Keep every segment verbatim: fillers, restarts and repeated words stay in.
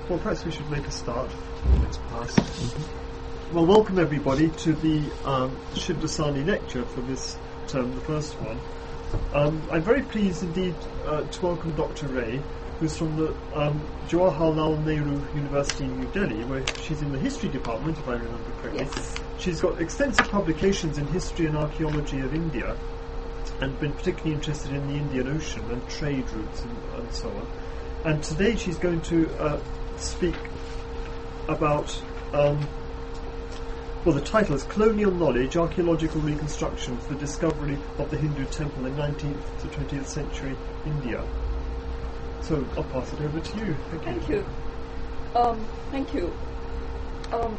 Well, perhaps we should make a start. It's past. Mm-hmm. Well, welcome everybody to the um, Shivdasani lecture for this term, the first one. Um, I'm very pleased indeed uh, to welcome Doctor Ray, who's from the um, Jawaharlal Nehru University in New Delhi, where she's in the history department, if I remember correctly. Yes. She's got extensive publications in history and archaeology of India, and been particularly interested in the Indian Ocean and trade routes and, and so on. And today she's going to uh, speak about, um, well, the title is Colonial Knowledge, Archaeological Reconstruction for the Discovery of the Hindu Temple in nineteenth to twentieth Century India. So I'll pass it over to you. Thank, Thank you. you. Um, thank you. Um,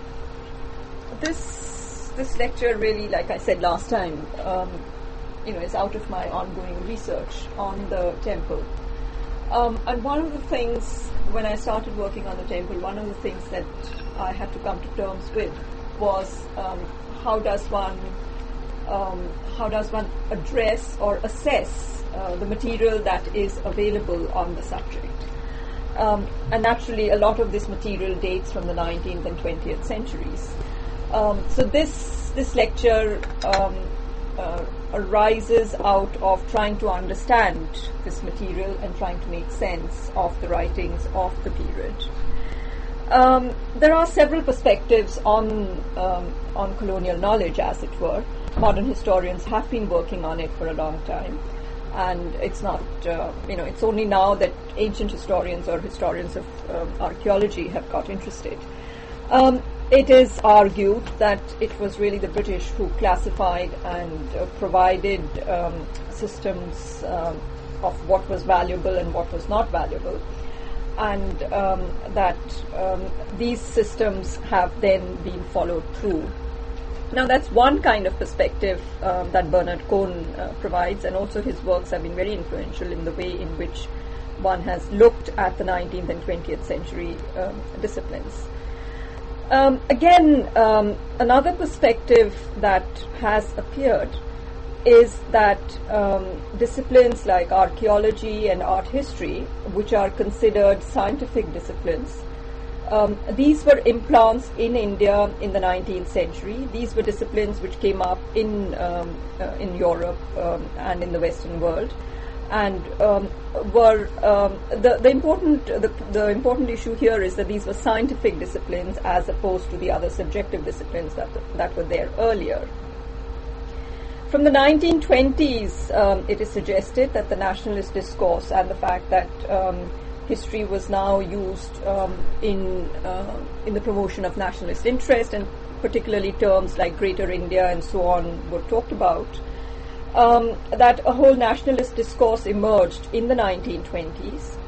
this this lecture really, like I said last time, um, you know, is out of my ongoing research on the temple. Um, and one of the things, when I started working on the temple, one of the things that I had to come to terms with was um, how does one um, how does one address or assess uh, the material that is available on the subject. Um, and naturally, a lot of this material dates from the nineteenth and twentieth centuries. Um, so this this lecture um, uh, arises out of trying to understand this material and trying to make sense of the writings of the period. Um, there are several perspectives on um, on colonial knowledge, as it were. Modern historians have been working on it for a long time, and it's not, uh, you know, it's only now that ancient historians or historians of um, archaeology have got interested. Um, it is argued that it was really the British who classified and uh, provided um, systems um, of what was valuable and what was not valuable, and um, that um, these systems have then been followed through. Now, that's one kind of perspective um, that Bernard Cohn uh, provides, and also his works have been very influential in the way in which one has looked at the nineteenth and twentieth century um, disciplines. Um, again, um, another perspective that has appeared is that um, disciplines like archaeology and art history, which are considered scientific disciplines, um, these were implants in India in the nineteenth century. These were disciplines which came up in um, uh, in Europe um, and in the Western world, and um, were um, the the important the, the important issue here is that these were scientific disciplines as opposed to the other subjective disciplines that that were there earlier. From the nineteen twenties, um, it is suggested that the nationalist discourse and the fact that um, history was now used um, in uh, in the promotion of nationalist interest, and particularly terms like Greater India and so on were talked about, um, that a whole nationalist discourse emerged in the nineteen twenties.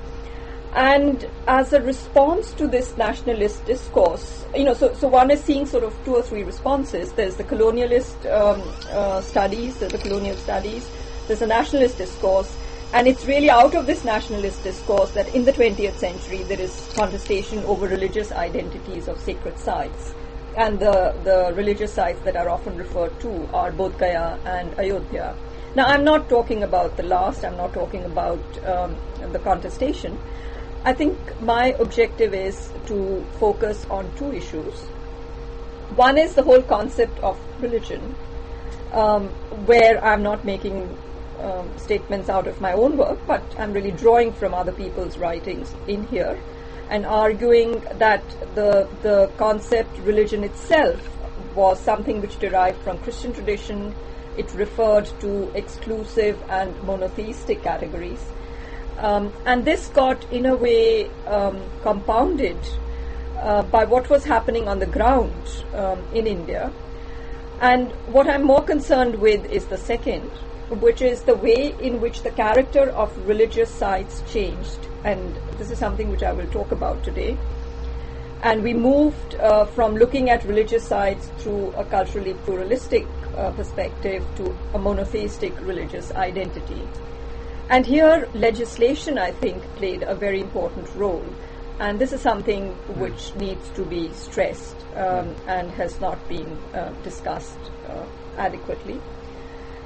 And as a response to this nationalist discourse, you know, so, so one is seeing sort of two or three responses. There's the colonialist um, uh, studies, there's the colonial studies, there's a nationalist discourse, and it's really out of this nationalist discourse that in the twentieth century there is contestation over religious identities of sacred sites. And the, the religious sites that are often referred to are Bodh Gaya and Ayodhya. Now, I'm not talking about the last, I'm not talking about um, the contestation. I think my objective is to focus on two issues. One is the whole concept of religion, um, where I'm not making um, statements out of my own work, but I'm really drawing from other people's writings in here and arguing that the the concept religion itself was something which derived from Christian tradition. It referred to exclusive and monotheistic categories. Um, and this got, in a way, um, compounded uh, by what was happening on the ground um, in India. And what I'm more concerned with is the second, which is the way in which the character of religious sites changed. And this is something which I will talk about today. And we moved uh, from looking at religious sites through a culturally pluralistic uh, perspective to a monotheistic religious identity. And here, legislation, I think, played a very important role. And this is something which needs to be stressed um, and has not been uh, discussed uh, adequately.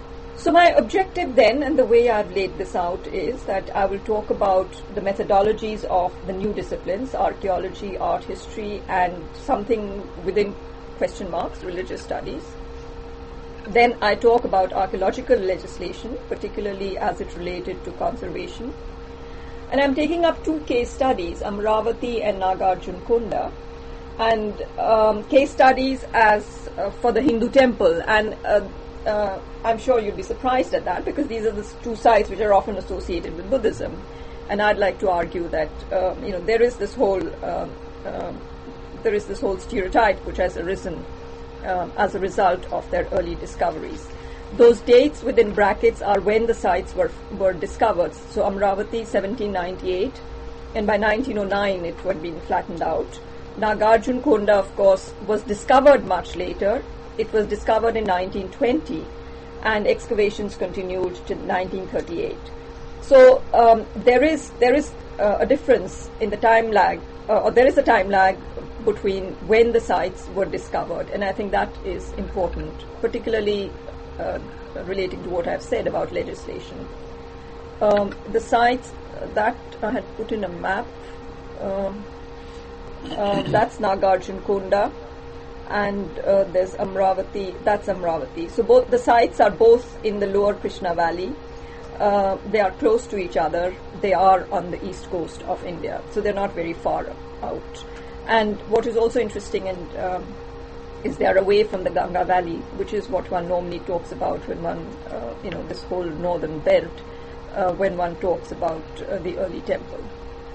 So my objective then, and the way I've laid this out, is that I will talk about the methodologies of the new disciplines, archaeology, art history, and something within question marks, religious studies. Then I talk about archaeological legislation, particularly as it related to conservation. And I'm taking up two case studies, Amravati and Nagarjuna-Konda, and um, case studies as uh, for the Hindu temple. And uh, uh, I'm sure you'll be surprised at that, because these are the two sites which are often associated with Buddhism. And I'd like to argue that uh, you know there is this whole uh, uh, there is this whole stereotype which has arisen Um, as a result of their early discoveries. Those dates within brackets are when the sites were were discovered. So Amravati seventeen ninety-eight, and by nineteen oh nine it had been flattened out. Nagarjuna-Konda, of course, was discovered much later. It was discovered in nineteen twenty, and excavations continued to nineteen thirty-eight. So um, there is there is uh, a difference in the time lag, uh, or there is a time lag between when the sites were discovered, and I think that is important, particularly uh, relating to what I've said about legislation. Um, the sites that I had put in a map, um, uh, that's Nagarjuna-Konda, and uh, there's Amravati, that's Amravati. So both the sites are both in the lower Krishna Valley. Uh, they are close to each other. They are on the east coast of India, so they're not very far out. And what is also interesting and um, is they are away from the Ganga Valley, which is what one normally talks about when one, uh, you know, this whole northern belt, uh, when one talks about uh, the early temple.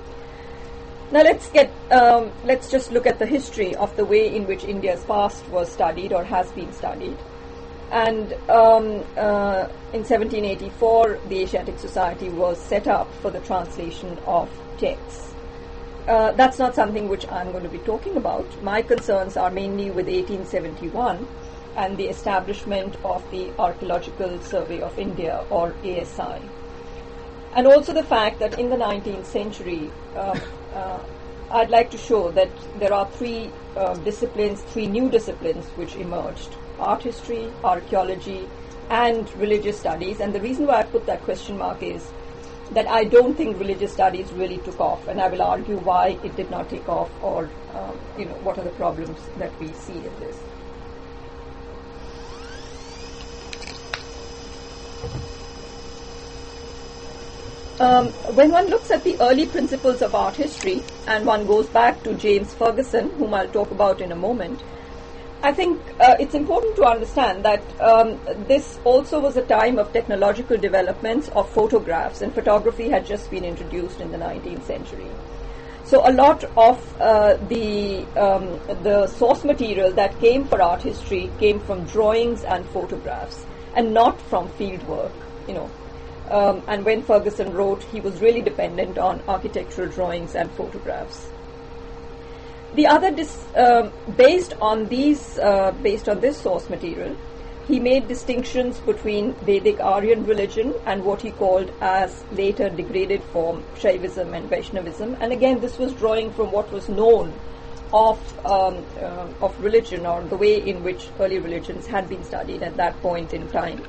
Now let's get, um, let's just look at the history of the way in which India's past was studied or has been studied. And um, uh, in seventeen eighty-four, the Asiatic Society was set up for the translation of texts. Uh, that's not something which I'm going to be talking about. My concerns are mainly with eighteen seventy-one and the establishment of the Archaeological Survey of India, or A S I. And also the fact that in the nineteenth century, uh, uh, I'd like to show that there are three uh, disciplines, three new disciplines which emerged: art history, archaeology, and religious studies. And the reason why I put that question mark is that I don't think religious studies really took off, and I will argue why it did not take off, or um, you know what are the problems that we see in this. Um, when one looks at the early principles of art history, and one goes back to James Ferguson, whom I'll talk about in a moment, I think uh, it's important to understand that um, this also was a time of technological developments of photographs, and photography had just been introduced in the nineteenth century. So a lot of uh, the um, the source material that came for art history came from drawings and photographs, and not from field work, you know. Um, and when Ferguson wrote, he was really dependent on architectural drawings and photographs. The other, dis, uh, based on these, uh, based on this source material, he made distinctions between Vedic Aryan religion and what he called as later degraded form Shaivism and Vaishnavism. And again, this was drawing from what was known of um, uh, of religion, or the way in which early religions had been studied at that point in time.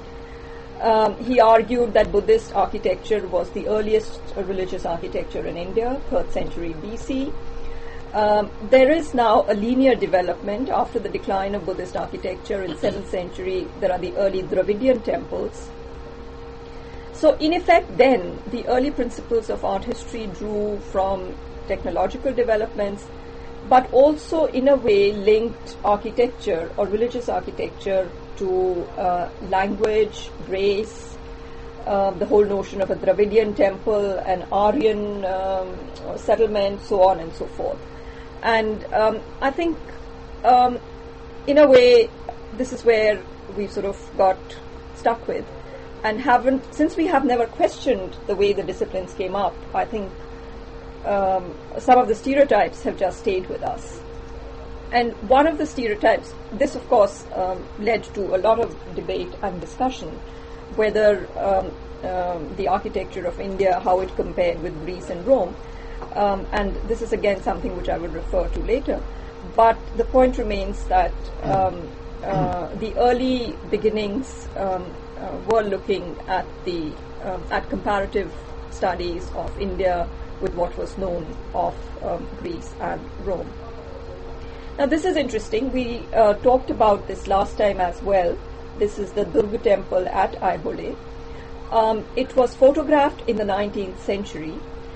Um, he argued that Buddhist architecture was the earliest uh, religious architecture in India, third century B C. Um, there is now a linear development after the decline of Buddhist architecture in seventh century. There are the early Dravidian temples. So in effect then, the early principles of art history drew from technological developments, but also in a way linked architecture or religious architecture to uh, language, race, uh, the whole notion of a Dravidian temple, an Aryan um, settlement, so on and so forth. And um, I think, um, in a way, this is where we sort of got stuck with, and haven't, since we have never questioned the way the disciplines came up, I think um, some of the stereotypes have just stayed with us. And one of the stereotypes, this of course um, led to a lot of debate and discussion, whether um, um, the architecture of India, how it compared with Greece and Rome. Um, and this is again something which I will refer to later. But the point remains that um, uh, the early beginnings um, uh, were looking at the um, at comparative studies of India with what was known of um, Greece and Rome. Now this is interesting. We uh, talked about this last time as well. This is the Durga temple at Aihole. Um, it was photographed in the nineteenth century,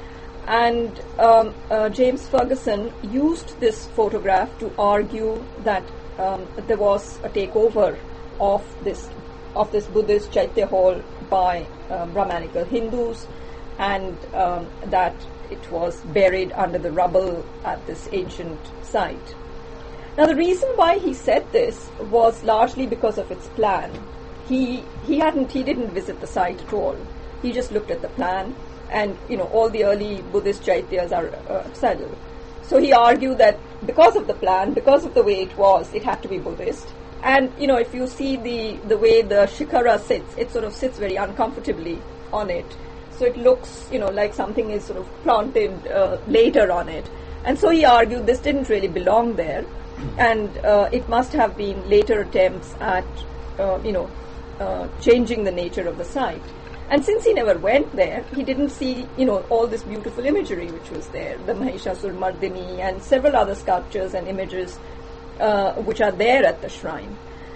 and um, uh, James Ferguson used this photograph to argue that um, there was a takeover of this of this Buddhist Chaitya hall by um, Brahmanical Hindus, and um, that it was buried under the rubble at this ancient site. Now the reason why he said this was largely because of its plan. He he hadn't he didn't visit the site at all. He just looked at the plan, and you know all the early Buddhist Chaityas are uh, saddle. So he argued that because of the plan, because of the way it was, it had to be Buddhist. And you know if you see the the way the shikara sits, it sort of sits very uncomfortably on it. So it looks you know like something is sort of planted uh, later on it. And so he argued this didn't really belong there. And uh, it must have been later attempts at, uh, you know, uh, changing the nature of the site. And since he never went there, he didn't see, you know, all this beautiful imagery which was there, the Mahishasur Mardini and several other sculptures and images uh, which are there at the shrine.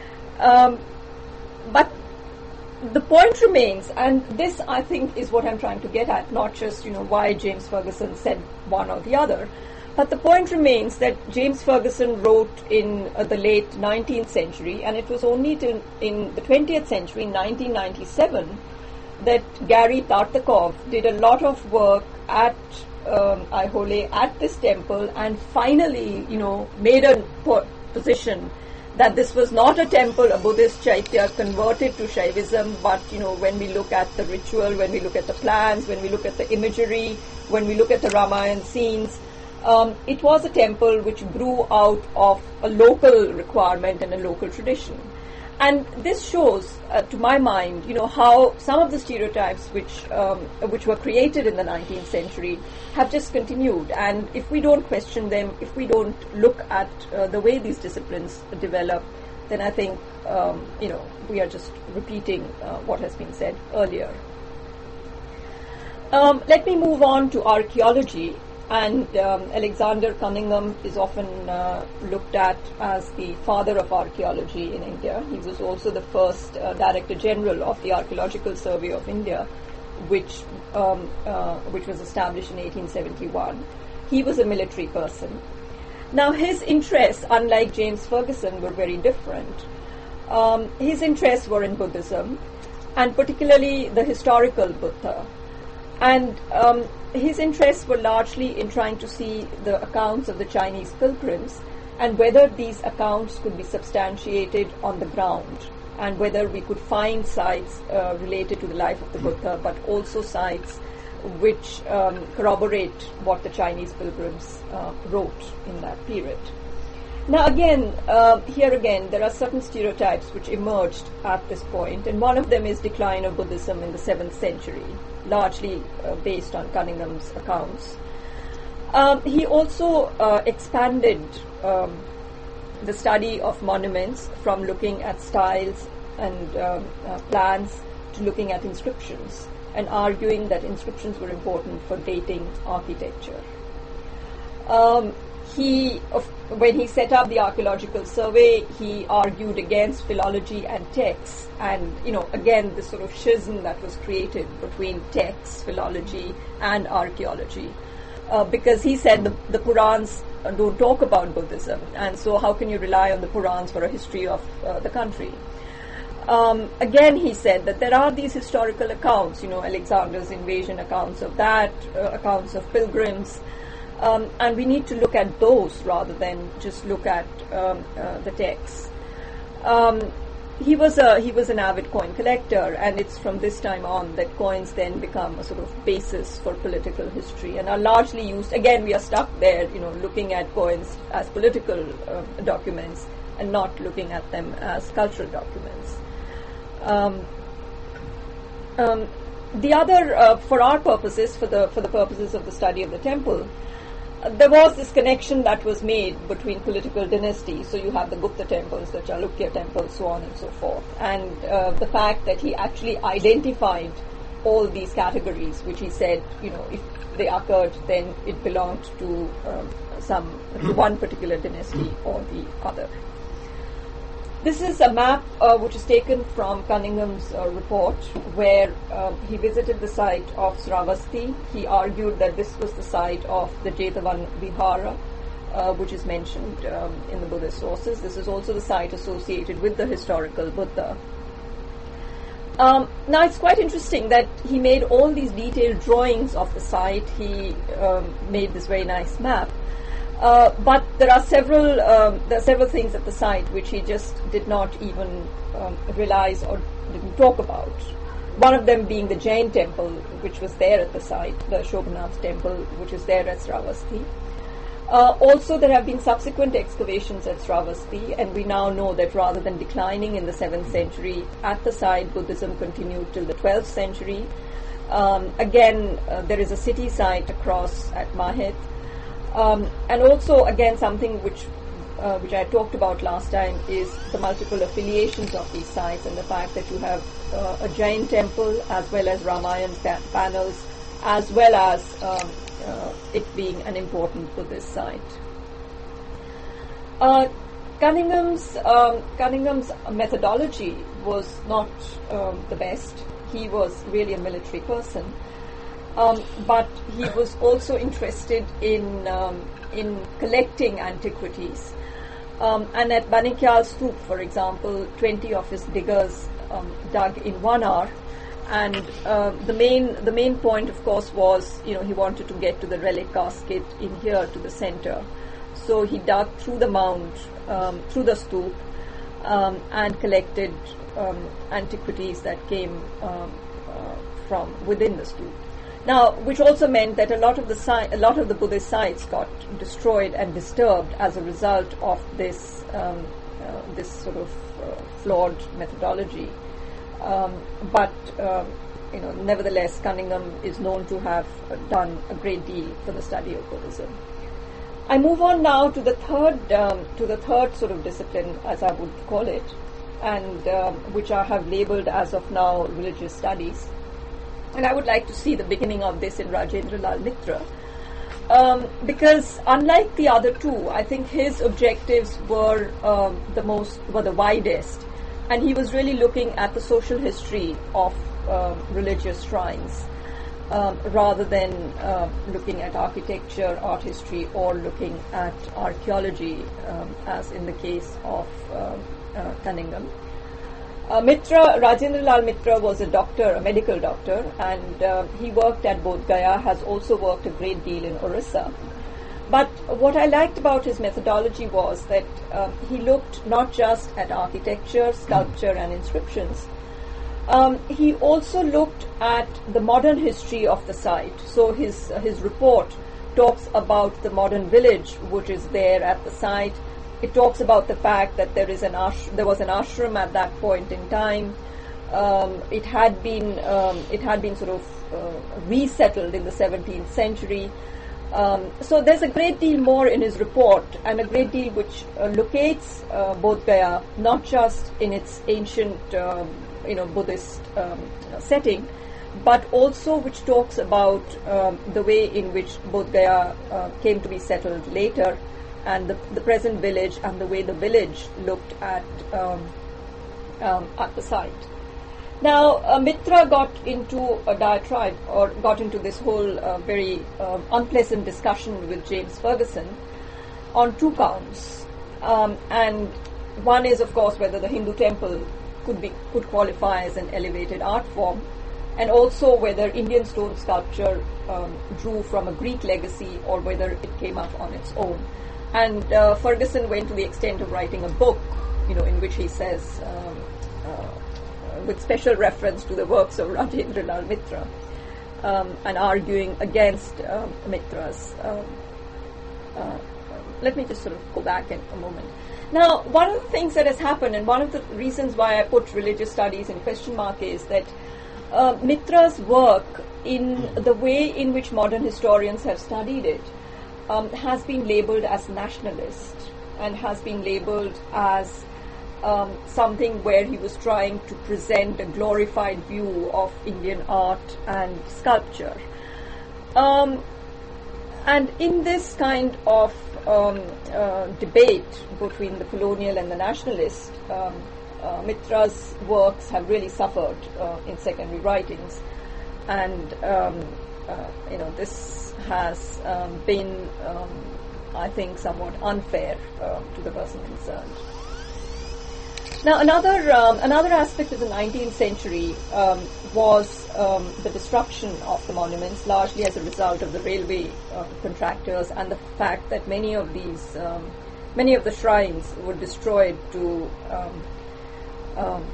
Um, but the point remains, and this I think is what I'm trying to get at, not just, you know, why James Ferguson said one or the other. But the point remains that James Ferguson wrote in uh, the late nineteenth century, and it was only till in the twentieth century, in nineteen ninety-seven, that Gary Tartakov did a lot of work at um, Aihole, at this temple, and finally, you know, made a po- position that this was not a temple, a Buddhist Chaitya converted to Shaivism, but, you know, when we look at the ritual, when we look at the plans, when we look at the imagery, when we look at the Ramayana scenes, Um, it was a temple which grew out of a local requirement and a local tradition. And this shows, uh, to my mind, you know, how some of the stereotypes which um, which were created in the nineteenth century have just continued. And if we don't question them, if we don't look at uh, the way these disciplines develop, then I think, um, you know, we are just repeating uh, what has been said earlier. Um, let me move on to archaeology. And um, Alexander Cunningham is often uh, looked at as the father of archaeology in India. He was also the first uh, Director General of the Archaeological Survey of India, which um, uh, which was established in eighteen seventy-one. He was a military person. Now his interests, unlike James Ferguson, were very different. Um, his interests were in Buddhism, and particularly the historical Buddha. And um, his interests were largely in trying to see the accounts of the Chinese pilgrims and whether these accounts could be substantiated on the ground, and whether we could find sites uh, related to the life of the Buddha, but also sites which um, corroborate what the Chinese pilgrims uh, wrote in that period. Now again, uh, here again, there are certain stereotypes which emerged at this point, and one of them is decline of Buddhism in the seventh century, largely uh, based on Cunningham's accounts. Um, he also uh, expanded um, the study of monuments from looking at styles and um, uh, plans to looking at inscriptions, and arguing that inscriptions were important for dating architecture. Um, He, of, when he set up the archaeological survey, he argued against philology and texts, and you know, again, this sort of schism that was created between texts, philology, and archaeology, uh, because he said the, the Purans don't talk about Buddhism, and so how can you rely on the Purans for a history of uh, the country? Um, again, he said that there are these historical accounts, you know, Alexander's invasion accounts of that, uh, accounts of pilgrims. Um, and we need to look at those rather than just look at um, uh, the texts. Um, he was a he was an avid coin collector, and it's from this time on that coins then become a sort of basis for political history and are largely used. Again, we are stuck there, you know, looking at coins as political uh, documents and not looking at them as cultural documents. Um, um, the other, uh, for our purposes, for the for the purposes of the study of the temple. there was this connection that was made between political dynasties. So you have the Gupta temples, the Chalukya temples, so on and so forth. And uh, the fact that he actually identified all these categories, which he said, you know, if they occurred, then it belonged to um, some to one particular dynasty or the other. This is a map uh, which is taken from Cunningham's uh, report, where um, he visited the site of Sravasti. He argued that this was the site of the Jetavan Vihara, uh, which is mentioned um, in the Buddhist sources. This is also the site associated with the historical Buddha. Um, now it's quite interesting that he made all these detailed drawings of the site. He um, made this very nice map. Uh, but there are several um, there are several things at the site which he just did not even um, realize or didn't talk about. One of them being the Jain temple, which was there at the site, the Shobhanath temple, which is there at Sravasti. Uh, also, there have been subsequent excavations at Sravasti, and we now know that rather than declining in the seventh century, at the site Buddhism continued till the twelfth century. Um, again, uh, there is a city site across at Maheth. Um, and also, again, something which uh, which I talked about last time is the multiple affiliations of these sites and the fact that you have uh, a Jain temple as well as Ramayan pa- panels, as well as um, uh, it being an important Buddhist site. Uh, Cunningham's um, Cunningham's methodology was not um, the best. He was really a military person. Um, but he was also interested in um, in collecting antiquities. Um, and at Banikyal Stoop, for example, twenty of his diggers um, dug in one hour. And uh, the main the main point, of course, was, you know, he wanted to get to the relic casket in here to the center. So he dug through the mound, um, through the stoop, um, and collected um, antiquities that came um, uh, from within the stoop. Now, which also meant that a lot of the si- a lot of the Buddhist sites got destroyed and disturbed as a result of this um, uh, this sort of uh, flawed methodology. Um, but uh, you know, nevertheless, Cunningham is known to have uh, done a great deal for the study of Buddhism. I move on now to the third um, to the third sort of discipline, as I would call it, and um, which I have labelled as of now religious studies. And I would like to see the beginning of this in Rajendra Lal Mitra, um, because unlike the other two, I think his objectives were um, the most were the widest, and he was really looking at the social history of uh, religious shrines, um, rather than uh, looking at architecture, art history, or looking at archaeology, um, as in the case of uh, uh, Cunningham. Uh, Mitra, Rajendra Lal Mitra was a doctor, a medical doctor, and uh, he worked at Bodh Gaya, has also worked a great deal in Orissa. But what I liked about his methodology was that uh, he looked not just at architecture, sculpture, and inscriptions. Um, he also looked at the modern history of the site. So his uh, his report talks about the modern village which is there at the site. It talks about the fact that there is an ash- there was an ashram at that point in time. Um, it had been um, it had been sort of uh, resettled in the seventeenth century. Um, so there's a great deal more in his report, and a great deal which uh, locates uh, Bodh Gaya not just in its ancient um, you know Buddhist um, setting, but also which talks about um, the way in which Bodh Gaya uh, came to be settled later, and the, the present village, and the way the village looked at um, um, at the site. Now, uh, Mitra got into a diatribe, or got into this whole uh, very uh, unpleasant discussion with James Ferguson on two counts, um, and one is, of course, whether the Hindu temple could be could qualify as an elevated art form, and also whether Indian stone sculpture um, drew from a Greek legacy or whether it came up on its own. And uh, Ferguson went to the extent of writing a book, you know, in which he says, um, uh, with special reference to the works of Rajendra Lal Mitra, um, and arguing against um, Mitra's. Um, uh, let me just sort of go back in a moment. Now, one of the things that has happened, and one of the reasons why I put religious studies in question mark, is that uh, Mitra's work, in the way in which modern historians have studied it, um, has been labelled as nationalist and has been labelled as um, something where he was trying to present a glorified view of Indian art and sculpture. Um, and in this kind of um, uh, debate between the colonial and the nationalist, um, uh, Mitra's works have really suffered uh, in secondary writings, and um, uh, you know this has um, been, um, I think, somewhat unfair uh, to the person concerned. Now, another um, another aspect of the nineteenth century um, was um, the destruction of the monuments, largely as a result of the railway uh, contractors and the fact that many of these um, many of the shrines were destroyed to um, um,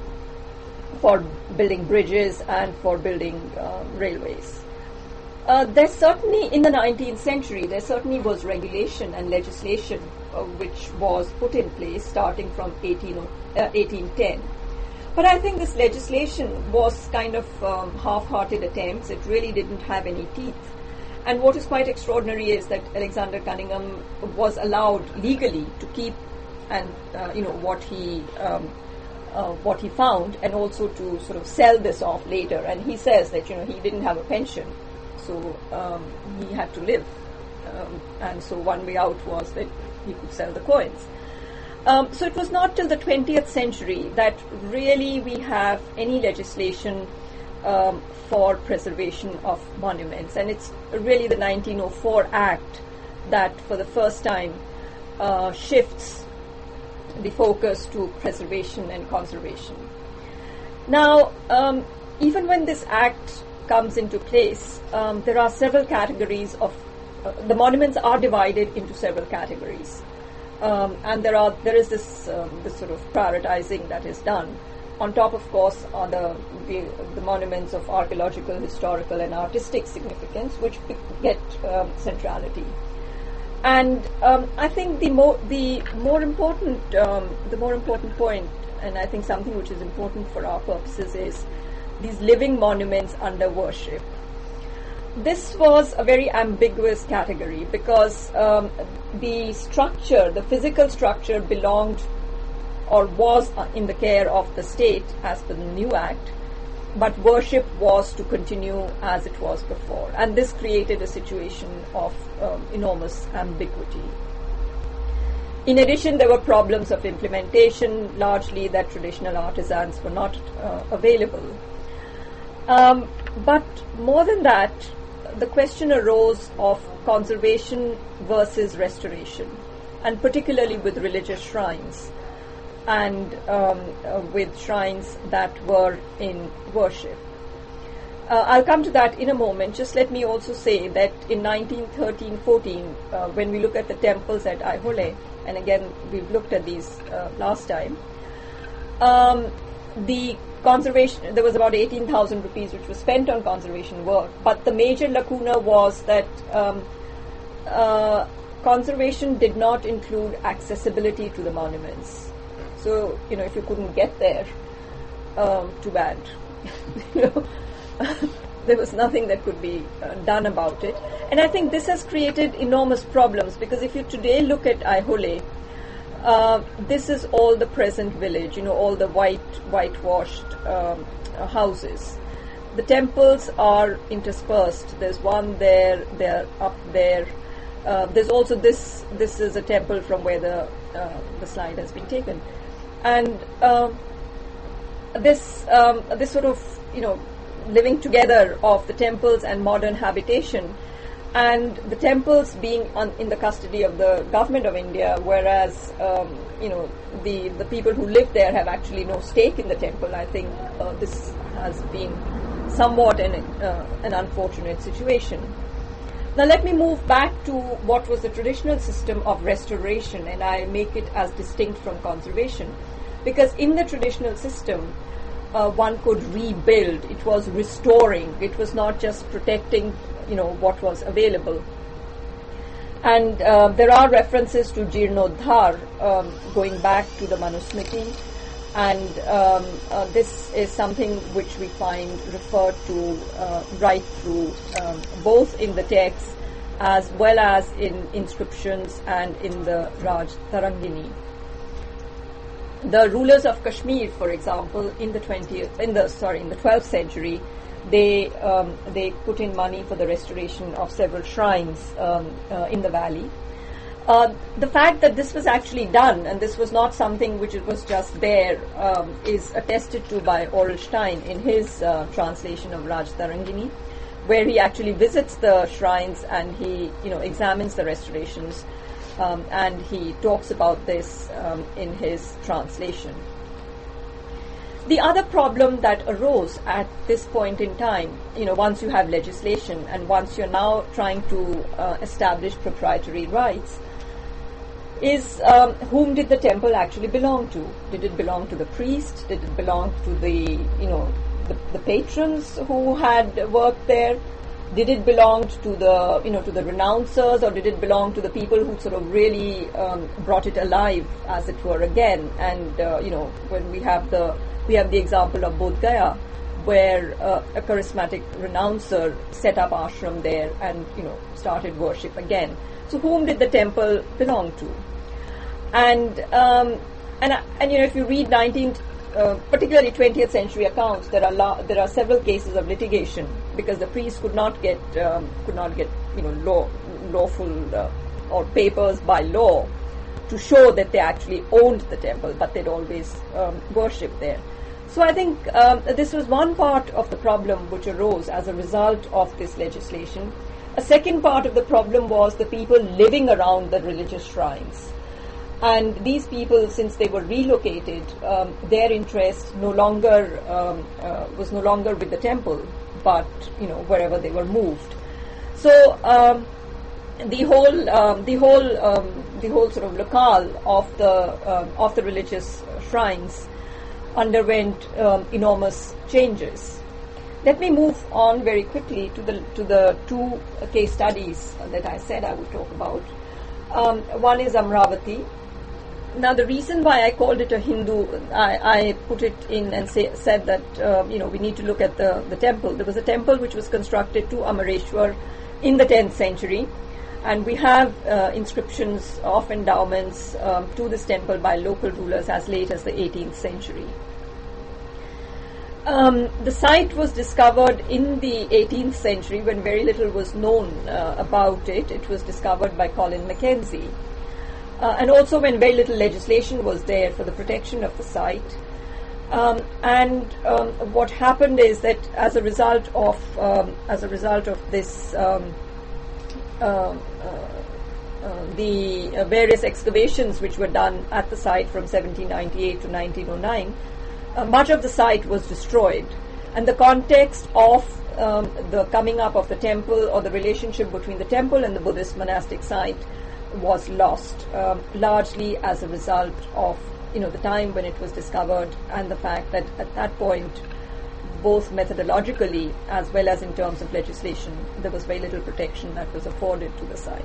for building bridges and for building uh, railways. Uh, there certainly, in the nineteenth century, there certainly was regulation and legislation uh, which was put in place starting from eighteen ten. But I think this legislation was kind of um, half-hearted attempts. It really didn't have any teeth. And what is quite extraordinary is that Alexander Cunningham was allowed legally to keep and uh, you know what he um, uh, what he found, and also to sort of sell this off later. And he says that you know he didn't have a pension. So um, he had to live, um, and so one way out was that he could sell the coins. Um, so it was not till the twentieth century that really we have any legislation um, for preservation of monuments, and it's really the nineteen oh four Act that for the first time uh, shifts the focus to preservation and conservation. Now, um, even when this Act comes into place, um, there are several categories of uh, the monuments are divided into several categories, um, and there are there is this um, this sort of prioritizing that is done. On top, of course, are the the, the monuments of archaeological, historical, and artistic significance, which get um, centrality. And um, I think the more the more important um, the more important point, and I think something which is important for our purposes, is these living monuments under worship. This was a very ambiguous category because um, the structure, the physical structure belonged or was in the care of the state as per the new Act, but worship was to continue as it was before. And this created a situation of um, enormous ambiguity. In addition, there were problems of implementation, largely that traditional artisans were not uh, available. Um, but more than that, the question arose of conservation versus restoration, and particularly with religious shrines and um, uh, with shrines that were in worship. Uh, I'll come to that in a moment. Just let me also say that in nineteen thirteen fourteen, uh, when we look at the temples at Aihole, and again we've looked at these uh, last time, um, the conservation, there was about eighteen thousand rupees which was spent on conservation work, but the major lacuna was that um, uh, conservation did not include accessibility to the monuments. So, you know, if you couldn't get there, um, too bad. you know, there was nothing that could be uh, done about it. And I think this has created enormous problems, because if you today look at Aihole, Uh, this is all the present village, you know, all the white, whitewashed um, uh, houses. The temples are interspersed. There's one there, they're up there. Uh, there's also this, this is a temple from where the, uh, the slide has been taken. And uh, this, um, this sort of, you know, living together of the temples and modern habitation, and the temples being on, in the custody of the government of India, whereas um, you know the the people who live there have actually no stake in the temple. I think uh, this has been somewhat an uh, an unfortunate situation. Now let me move back to what was the traditional system of restoration, and I make it as distinct from conservation, because in the traditional system, uh, one could rebuild. It was restoring. It was not just protecting, you know, what was available. And uh, there are references to Jirnodhar um, going back to the Manusmriti, and um, uh, this is something which we find referred to uh, right through um, both in the text as well as in inscriptions and in the Raj Tarangini. The rulers of Kashmir, for example, in the twentieth, in the sorry, in the twelfth century, they um, they put in money for the restoration of several shrines um, uh, in the valley. Uh, the fact that this was actually done, and this was not something which it was just there, um, is attested to by Aurel Stein in his uh, translation of Raj Tarangini, where he actually visits the shrines and he, you know, examines the restorations. Um, and he talks about this um, in his translation. The other problem that arose at this point in time, you know, once you have legislation and once you're now trying to uh, establish proprietary rights, is um, whom did the temple actually belong to? Did it belong to the priest? Did it belong to the, you know, the, the patrons who had worked there? Did it belong to the, you know, to the renouncers, or did it belong to the people who sort of really um, brought it alive, as it were, again? And uh, you know, when we have the we have the example of Bodh Gaya, where uh, a charismatic renouncer set up ashram there and, you know, started worship again. So, whom did the temple belong to? And um, and and you know, if you read nineteenth, uh, particularly twentieth century accounts, there are la- there are several cases of litigation, because the priests could not get um, could not get you know law lawful uh, or papers by law to show that they actually owned the temple, but they'd always um, worshipped there. So I think um, this was one part of the problem which arose as a result of this legislation. A second part of the problem was the people living around the religious shrines. And these people, since they were relocated, um, their interest no longer um, uh, was no longer with the temple, but you know wherever they were moved. So um, the whole um, the whole um, the whole sort of locale of the um, of the religious shrines underwent um, enormous changes. Let me move on very quickly to the to the two case studies that I said I would talk about. Um, one is Amravati. Now, the reason why I called it a Hindu, I, I put it in and say, said that um, you know we need to look at the, the temple. There was a temple which was constructed to Amareshwar in the tenth century, and we have uh, inscriptions of endowments um, to this temple by local rulers as late as the eighteenth century. Um, the site was discovered in the eighteenth century when very little was known uh, about it. It was discovered by Colin Mackenzie. Uh, and also when very little legislation was there for the protection of the site. Um, and um, what happened is that as a result of um, as a result of this, um, uh, uh, uh, the uh, various excavations which were done at the site from seventeen ninety-eight to nineteen oh nine, uh, much of the site was destroyed. And the context of um, the coming up of the temple, or the relationship between the temple and the Buddhist monastic site, was lost, um, largely as a result of you know the time when it was discovered, and the fact that at that point, both methodologically as well as in terms of legislation, there was very little protection that was afforded to the site.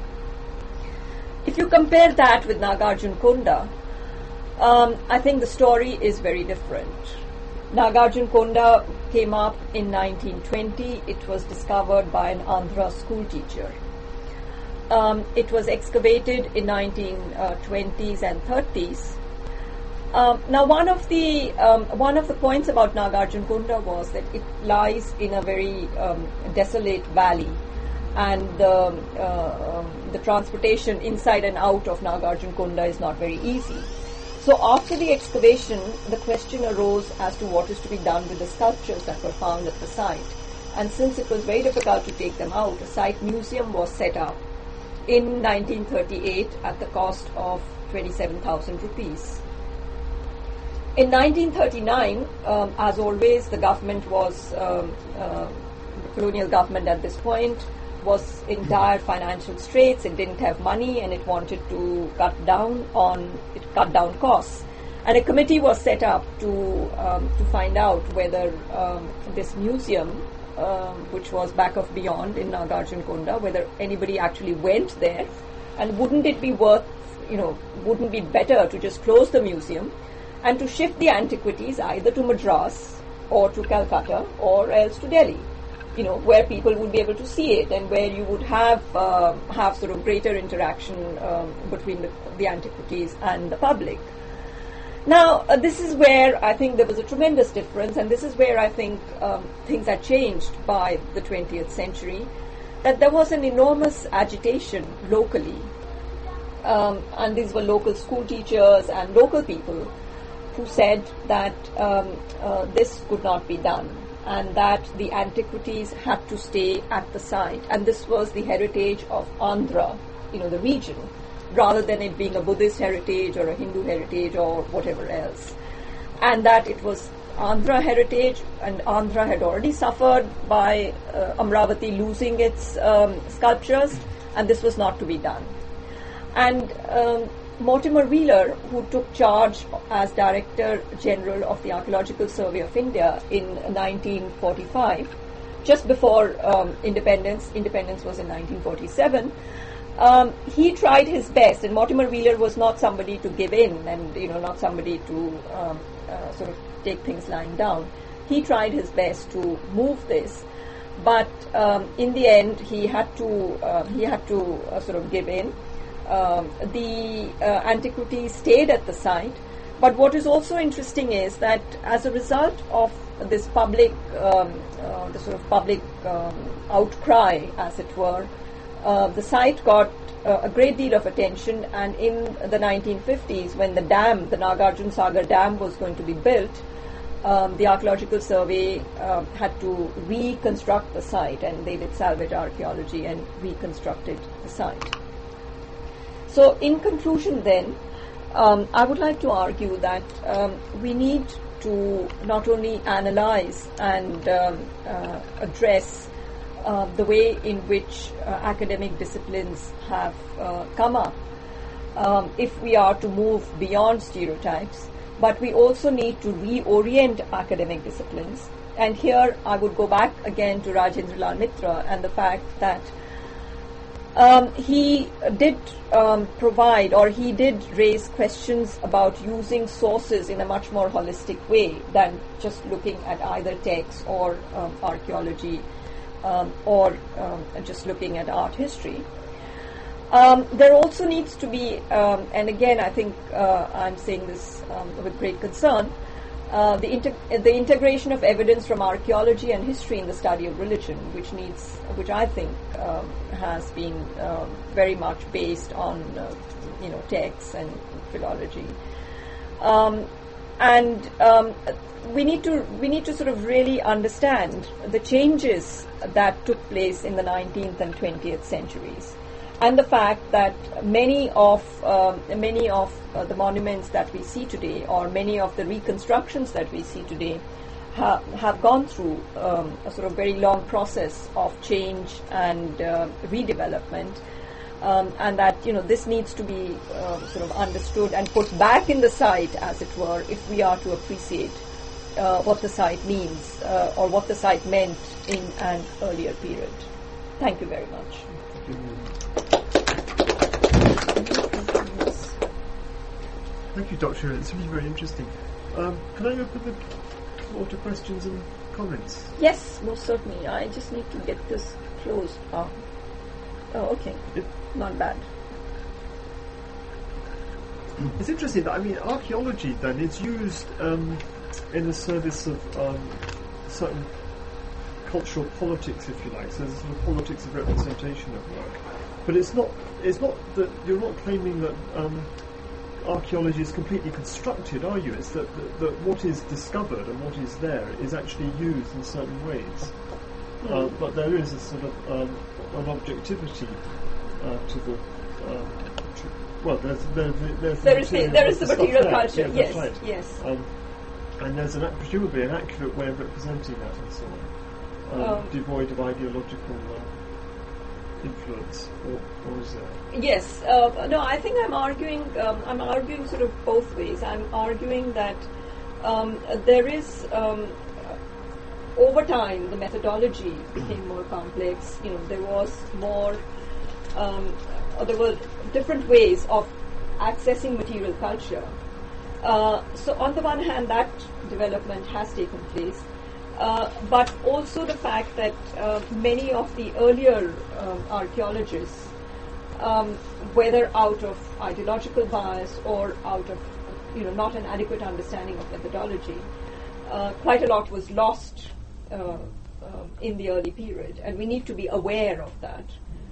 If you compare that with Nagarjun Konda, um, I think the story is very different. Nagarjun Konda came up in nineteen twenty. It was discovered by an Andhra school teacher. Um, it was excavated in nineteen twenties and thirties. Um, now, one of the um, one of the points about Nagarjun Konda was that it lies in a very um, desolate valley, and the uh, um, the transportation inside and out of Nagarjun Konda is not very easy. So, after the excavation, the question arose as to what is to be done with the sculptures that were found at the site. And since it was very difficult to take them out, a site museum was set up in nineteen thirty-eight at the cost of twenty-seven thousand rupees. In nineteen thirty-nine, um, as always, the government was, um, uh, the colonial government at this point, was in dire financial straits. It didn't have money, and it wanted to cut down on it, cut down costs. And a committee was set up to um, to find out whether um, this museum, Um, which was back of Beyond in Nagarjun Konda, whether anybody actually went there, and wouldn't it be worth, you know, wouldn't be better to just close the museum and to shift the antiquities either to Madras or to Calcutta or else to Delhi. you know, where people would be able to see it and where you would have uh, have sort of greater interaction um, between the, the antiquities and the public. Now, uh, this is where I think there was a tremendous difference, and this is where I think um, things had changed by the twentieth century, that there was an enormous agitation locally, um, and these were local school teachers and local people who said that um, uh, this could not be done, and that the antiquities had to stay at the site, and this was the heritage of Andhra, you know, the region, rather than it being a Buddhist heritage or a Hindu heritage or whatever else. And that it was Andhra heritage, and Andhra had already suffered by uh, Amravati losing its um, sculptures, and this was not to be done. And um, Mortimer Wheeler, who took charge as Director General of the Archaeological Survey of India in nineteen forty-five, just before um, independence, independence was in nineteen forty-seven, Um, he tried his best, and Mortimer Wheeler was not somebody to give in, and you know, not somebody to um, uh, sort of take things lying down. He tried his best to move this, but um, in the end, he had to uh, he had to uh, sort of give in. Um, the uh, antiquity stayed at the site, but what is also interesting is that as a result of this public, um, uh, the sort of public um, outcry, as it were. Uh, the site got uh, a great deal of attention, and in the nineteen fifties, when the dam, the Nagarjuna Sagar Dam, was going to be built, um, the Archaeological Survey uh, had to reconstruct the site, and they did salvage archaeology and reconstructed the site. So, in conclusion, then, um, I would like to argue that um, we need to not only analyze and um, uh, address Uh, the way in which uh, academic disciplines have uh, come up, um, if we are to move beyond stereotypes, but we also need to reorient academic disciplines. And here I would go back again to Rajendralal Mitra and the fact that um, he did um, provide, or he did raise questions about using sources in a much more holistic way than just looking at either texts or um, archaeology. Um, or um, just looking at art history. Um, there also needs to be, um, and again I think uh, I'm saying this um, with great concern, uh, the, inter- the integration of evidence from archaeology and history in the study of religion, which needs, which I think um, has been uh, very much based on uh, you know, texts and philology. Um, and um, we need to we need to sort of really understand the changes that took place in the nineteenth and twentieth centuries, and the fact that many of um, many of uh, the monuments that we see today, or many of the reconstructions that we see today, ha- have gone through um, a sort of very long process of change and uh, redevelopment. Um, and that, you know, this needs to be uh, sort of understood and put back in the site, as it were, if we are to appreciate uh, what the site means uh, or what the site meant in an earlier period. Thank you very much. Thank you, Doctor It's really very interesting. Um, can I open the floor to questions and comments? Yes, most certainly. I just need to get this closed. Oh, oh okay. It, Not bad. It's interesting that, I mean, archaeology then is used um, in the service of um, certain cultural politics, if you like. So there's a sort of politics of representation at work. But it's not. It's not that you're not claiming that um, archaeology is completely constructed, are you? It's that, that, that what is discovered and what is there is actually used in certain ways. Mm. Uh, but there is a sort of um, an objectivity. Uh, to the um, to, well, there's, there's, there's there is the, there is the material there. culture. Yeah, yes, right. yes. Um, and there's an presumably an accurate way of representing that, and so on, um, um, devoid of ideological uh, influence, or, or is there? Yes. Uh, no, I think I'm arguing. Um, I'm arguing sort of both ways. I'm arguing that um, there is. Um, over time, the methodology became more complex. You know, there was more. Um, or there were different ways of accessing material culture. Uh, so on the one hand, that development has taken place, Uh, but also the fact that uh, many of the earlier um, archaeologists, um, whether out of ideological bias or out of, you know, not an adequate understanding of methodology, uh, quite a lot was lost uh, um, in the early period, and we need to be aware of that.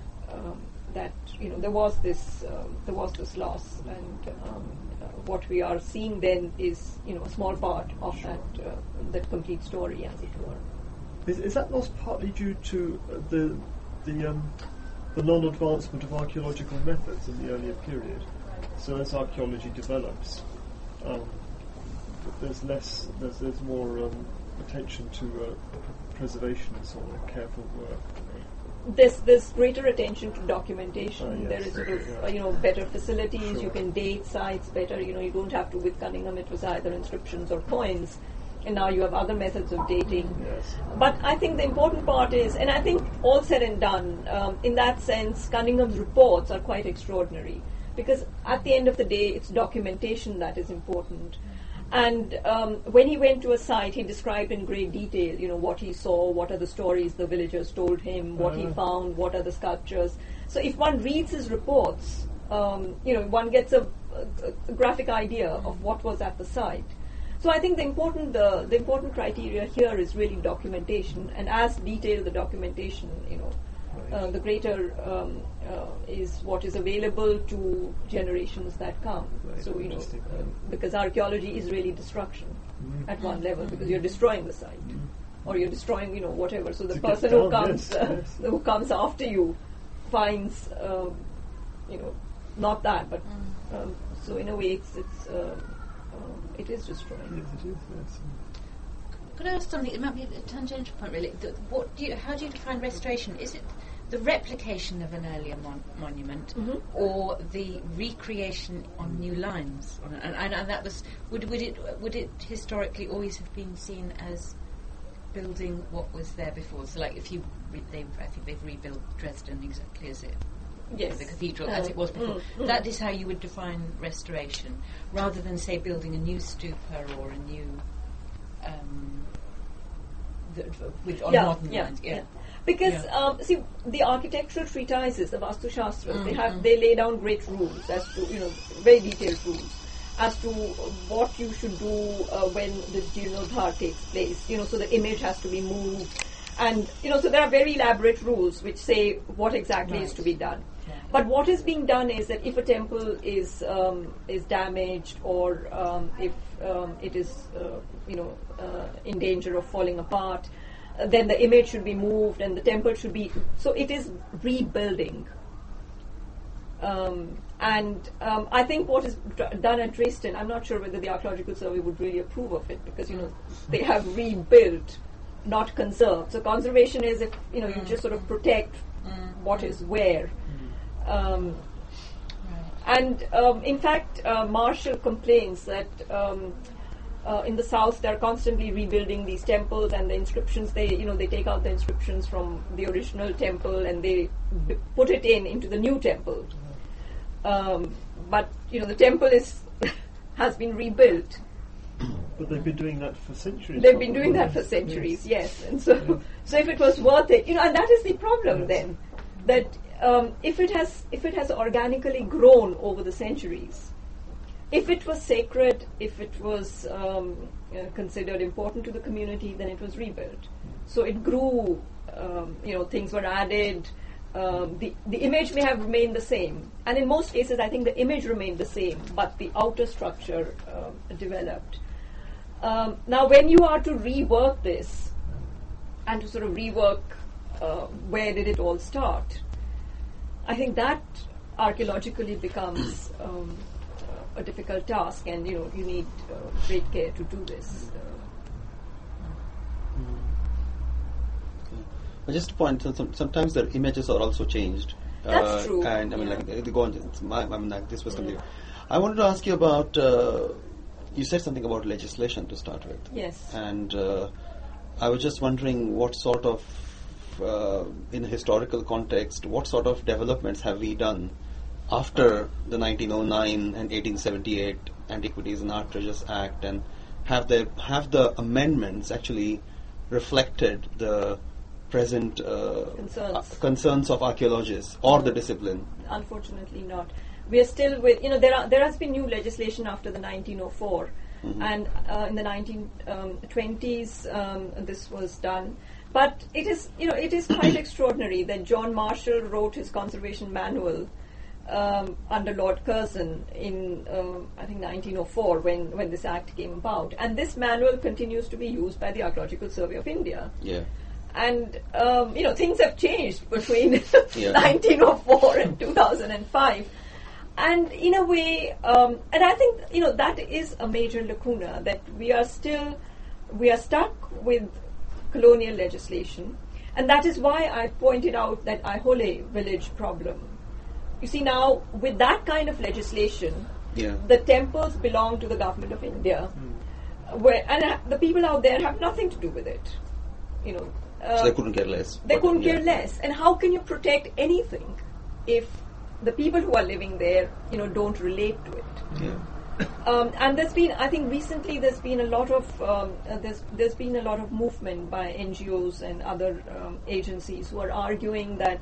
Um, that you know there was this um, there was this loss, and um, uh, what we are seeing then is you know a small part of Sure. that uh, that complete story, as it were. Is, is that loss partly due to uh, the the um, the non-advancement of archaeological methods in the earlier period? So as archaeology develops, um, there's less, there's, there's more um, attention to uh, preservation and so on, careful work. There's there's greater attention to documentation. Ah, yes. There is sort of Yeah. uh, you know better facilities. Sure. You can date sites better. You know you don't have to. With Cunningham, it was either inscriptions or coins, and now you have other methods of dating. Yes. But I think the important part is, and I think all said and done, um, in that sense, Cunningham's reports are quite extraordinary, because at the end of the day, it's documentation that is important. And um, when he went to a site, he described in great detail, you know, what he saw, what are the stories the villagers told him, what he Ah. found, what are the sculptures. So if one reads his reports, um, you know, one gets a, a, a graphic idea of what was at the site. So I think the important the, the important criteria here is really documentation, and as detailed the documentation, you know, uh, the greater um, uh, is what is available to generations that come. Right, So you know, interesting. uh, because archaeology is really destruction Mm. at one level, because you're destroying the site, Mm. or you're destroying, you know, whatever. So the To get person who down, comes yes, uh, yes. who comes after you finds, um, you know, not that, but um, so in a way, it's it's uh, um, it is destroying. Yes, it is, yes. Could I ask something? It might be a tangential point, really. The, what do you, how do you define restoration? Is it the replication of an earlier mon- monument, Mhm. or the recreation on new lines? And, and, and that was would would it would it historically always have been seen as building what was there before? So, like if you re- they, I think they've rebuilt Dresden exactly as it. Yes. The cathedral Uh, as it was before. mm, mm. That is how you would define restoration, rather than say building a new stupa or a new um, the, with on yeah, modern yeah, lines. yeah. Because Yeah. um, see, the architectural treatises, the Vastu Shastras, they Mm, have mm. they lay down great rules as to you know very detailed rules as to what you should do uh, when the Jeernoddhar takes place. You know, so the image has to be moved, and you know, so there are very elaborate rules which say what exactly is Right. to be done. Yeah. But what is being done is that if a temple is um, is damaged, or um, if um, it is uh, you know uh, in danger of falling apart, uh, then the image should be moved and the temple should be. So it is rebuilding. Um, and um, I think what is d- done at Dresden, I'm not sure whether the Archaeological Survey would really approve of it, because you know they have rebuilt, not conserved. So conservation is if you know you just sort of protect what is where. Um, and um, in fact, uh, Marshall complains that um, uh, in the south they're constantly rebuilding these temples, and the inscriptions they you know they take out the inscriptions from the original temple and they b- put it in into the new temple. Um, but you know the temple is has been rebuilt. But they've been doing that for centuries. They've been doing probably. that for centuries, Yes. yes. And so, Yeah. so if it was worth it, you know, and that is the problem Yes. then, that um, if it has if it has organically grown over the centuries, if it was sacred, if it was um, uh, considered important to the community, then it was rebuilt. So it grew. Um, you know, things were added. Um, the the image may have remained the same, and in most cases, I think the image remained the same, but the outer structure um, developed. Um, now, when you are to rework this, and to sort of rework uh, where did it all start, I think that archaeologically becomes um, uh, a difficult task, and you know you need uh, great care to do this. Uh, But just to point, so some, sometimes the images are also changed. That's true. And I mean, Yeah. like they go on. It's my, I mean, like this was something. I wanted to ask you about. Uh, you said something about legislation to start with. yes. And uh, I was just wondering what sort of, uh, in a historical context, what sort of developments have we done after the nineteen oh nine and eighteen seventy-eight Antiquities and Art Treasures Act, and have the have the amendments actually reflected the present uh, Concerns. uh, concerns of archaeologists or the discipline? Unfortunately not. We are still with, you know, there are there has been new legislation after the nineteen oh four, Mhm. and uh, in the nineteen twenties um, this was done. But it is, you know, it is quite extraordinary that John Marshall wrote his conservation manual um, under Lord Curzon in, uh, I think, nineteen oh four when, when this act came about. And this manual continues to be used by the Archaeological Survey of India. Yeah. And, um, you know, things have changed between Yeah. nineteen oh four and two thousand five. And in a way, um, and I think, you know, that is a major lacuna, that we are still, we are stuck with colonial legislation. And that is why I pointed out that Aihole village problem. You see, now, with that kind of legislation, Yeah. the temples belong to the government of India, where, and uh, the people out there have nothing to do with it. You know, uh, So they couldn't care less. they But, couldn't yeah. care less. And how can you protect anything if the people who are living there, you know, don't relate to it? Yeah. Um, and there's been, I think, recently there's been a lot of um, uh, there's there's been a lot of movement by N G Os and other um, agencies who are arguing that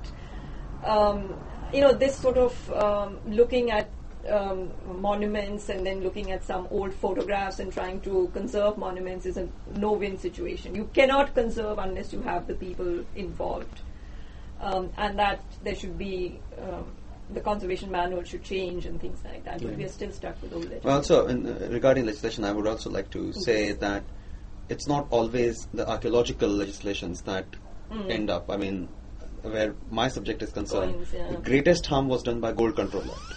um, you know, this sort of um, looking at um, monuments and then looking at some old photographs and trying to conserve monuments is a no-win situation. You cannot conserve unless you have the people involved, um, and that there should be. Um, the conservation manual should change and things like that, but Yeah. we are still stuck with old legislation. Well, also, in, uh, regarding legislation, I would also like to say that it's not always the archaeological legislations that Mm. end up. I mean, where my subject is concerned, Coins, yeah. the greatest harm was done by Gold Control Act.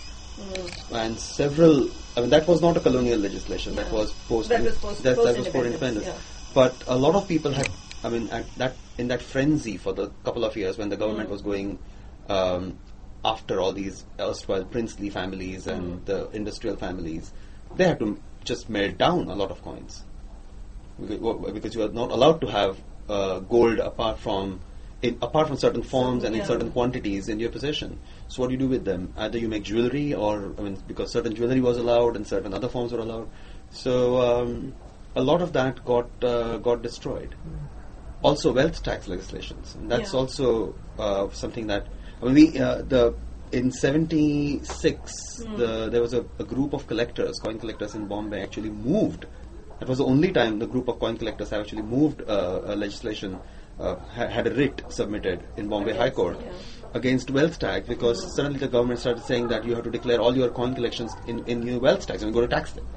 Mm. And several, I mean, that was not a colonial legislation. That Yeah. was post. That was post- that, that was post-independence, for independence. yeah. But a lot of people had, I mean, at that in that frenzy for the couple of years when the government Mm. was going um, after all these erstwhile princely families and Mm. the industrial families, they had to just melt down a lot of coins because, well, because you are not allowed to have uh, gold apart from. In, apart from certain forms and in Yeah. certain quantities in your possession. So what do you do with them? Either you make jewelry, or I mean, because certain jewelry was allowed and certain other forms were allowed. So um, a lot of that got uh, got destroyed. Also, wealth tax legislations. And that's Yeah. also uh, something that I mean, we uh, the in seventy-six Hmm. the, there was a, a group of collectors, coin collectors in Bombay, actually moved. That was the only time the group of coin collectors have actually moved uh, a legislation. Uh, ha- had a writ submitted in Bombay High Against, Court yeah. against wealth tax because Mm. suddenly the government started saying that you have to declare all your coin collections in, in your wealth tax and go to tax them.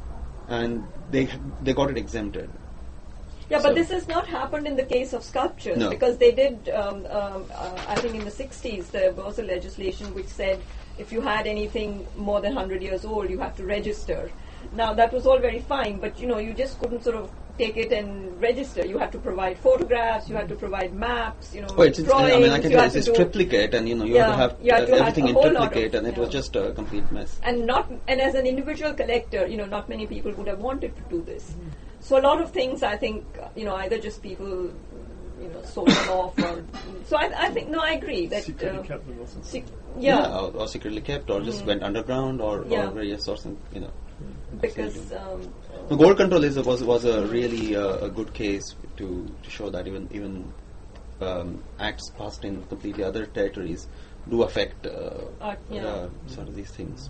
And they they got it exempted. Yeah, So- but this has not happened in the case of sculptures No. because they did, um, um, uh, I think in the sixties there was a legislation which said if you had anything more than one hundred years old, you have to register. Now that was all very fine, but you know, you just couldn't sort of take it and register. You had to provide photographs, you had to provide maps, you know, Oh, it's, it's, drawings. I mean, I can you tell had it's to do- triplicate, and you know you Yeah, have to have, you have uh, to have everything a in whole lot of- triplicate, and it was yeah. just a complete mess. and not and as an individual collector, you know, not many people would have wanted to do this. So a lot of things, I think, uh, you know, either just people, you know, sold them off, or so I, I think no, I agree that Secretly uh, kept them or something. sec- yeah, or, or secretly kept, or just Mm. went underground, or, Yeah. or various sorts of, you know. because absolutely. um, The gold control is a, was was a really uh, a good case to, to show that even even um, acts passed in completely other territories do affect uh, Art, yeah. uh, sort of these things.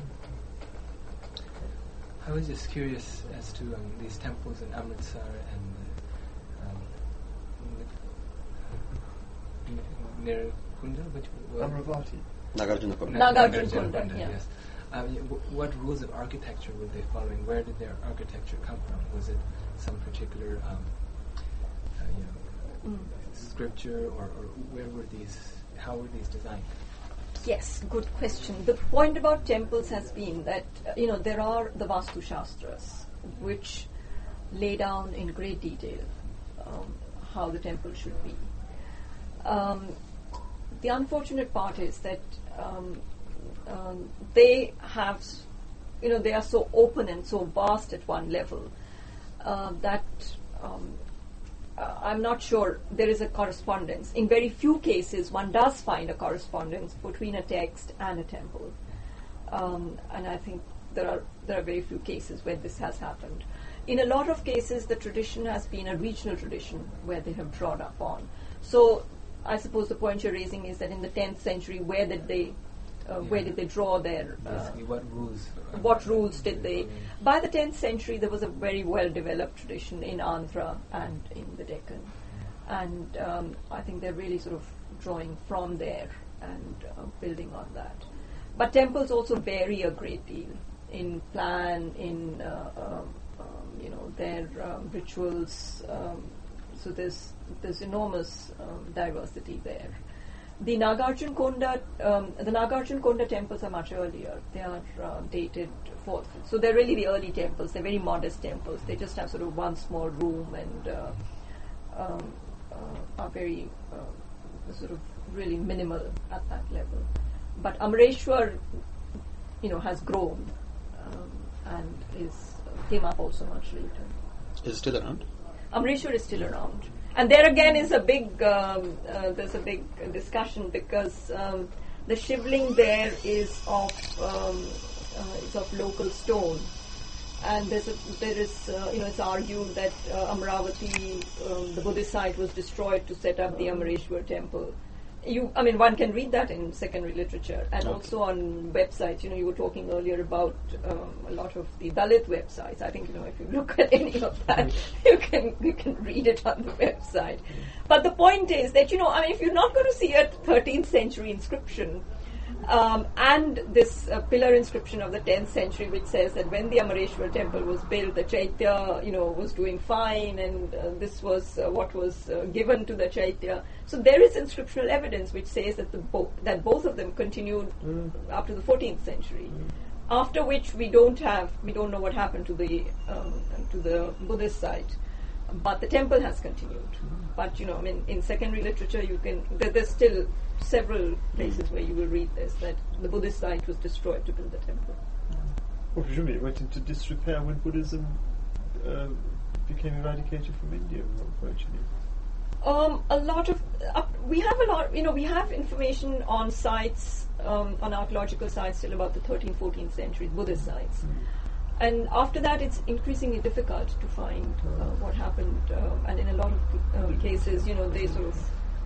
I was just curious as to um, these temples in Amritsar and um, n- near Kunda, which was Amravati. Nagarjuna Kunda. Nagarjuna Kunda, yeah. Yes. Um, y- w- what rules of architecture were they following? Where did their architecture come from? Was it some particular, um, uh, you know, mm. scripture, or, or where were these? How were these designed? Yes, good question. The point about temples has been that, uh, you know, there are the Vastu Shastras, which lay down in great detail um, how the temple should be. Um, the unfortunate part is that um, um, they have, s- you know, they are so open and so vast at one level uh, that um, uh, I'm not sure there is a correspondence. In very few cases, one does find a correspondence between a text and a temple, um, and I think there are there are very few cases where this has happened. in a lot of cases the tradition has been a regional tradition where they have drawn upon. So I suppose the point you're raising is that in the tenth century, where did they, uh, Yeah. where did they draw their, uh, Basically, what rules? uh, what rules did they? By the tenth century, there was a very well-developed tradition in Andhra and in the Deccan, and um, I think they're really sort of drawing from there and uh, building on that. But temples also vary a great deal in plan, in uh, um, um, you know their um, rituals. Um, so there's there's enormous um, diversity there. The Nagarjun Konda, um, the Nagarjun Konda temples are much earlier. They are uh, dated fourth. So they're really the early temples. They're very modest temples. They just have sort of one small room and uh, um, uh, are very uh, sort of really minimal at that level. But Amareshwar, you know, has grown um, and is uh, came up also much later. Is it still around? Amareshwar is still around, and there again is a big um, uh, there's a big uh, discussion because um, the shivling there is of um, uh, is of local stone, and there's a, there is uh, you know it's argued that uh, Amaravati, um, the Buddhist site, was destroyed to set up the Amareshwar temple. You, I mean, one can read that in secondary literature and Okay. also on websites. You know, you were talking earlier about um, a lot of the Dalit websites. I think, you know, if you look at any of that, you can you can read it on the website. But the point is that, you know, I mean, if you're not going to see a thirteenth century inscription um, and this uh, pillar inscription of the tenth century, which says that when the Amareshwar temple was built, the Chaitya, you know, was doing fine, and uh, this was uh, what was uh, given to the Chaitya. So there is inscriptional evidence which says that the bo- that both of them continued Mm. up to the fourteenth century. After which we don't have, we don't know what happened to the um, to the Buddhist site, but the temple has continued. But you know, I mean, in secondary literature, you can there, there's still several places where you will read this that the Buddhist site was destroyed to build the temple. Well, presumably it went into disrepair when Buddhism uh, became eradicated from India, virtually. Um, a lot of uh, we have a lot. You know, we have information on sites, um, on archaeological sites till about the thirteenth, fourteenth century, Buddhist sites. And after that, it's increasingly difficult to find uh, what happened. Uh, and in a lot of uh, cases, you know, they sort of